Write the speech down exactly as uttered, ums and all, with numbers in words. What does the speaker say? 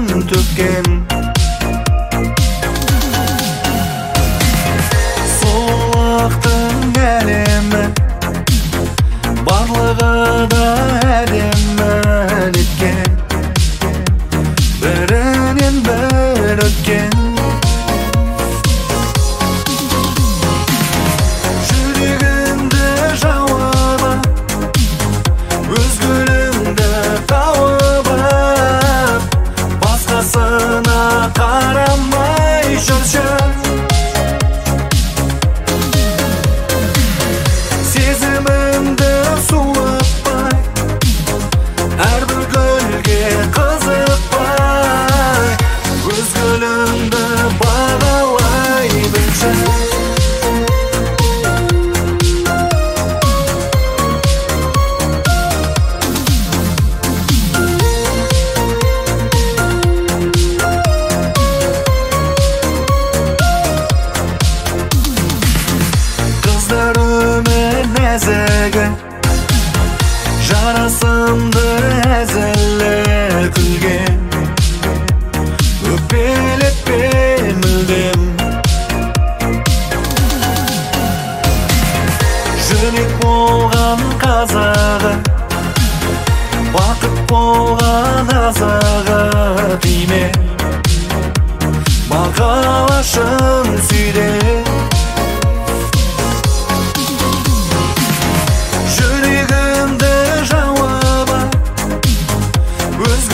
жан төккен. Сұлулықтың әлемі барлығы да әдемі неткен, бірінен бір өткен. Жүрегімді жауып өз гүліңді тауып, басқасына қарамай жүрші. Сезімімді суытпай, әрбір гүлге қызықпай, өз гүліңді бағалай білші. Қыздар өмір нәзігі, жарасымды әзілі күлген, өкпелетпе мүлдем. Жүрек болған қазағы, бақыт болған азығы тиме, мақалашын сүйде. Жүрегімді жауып өз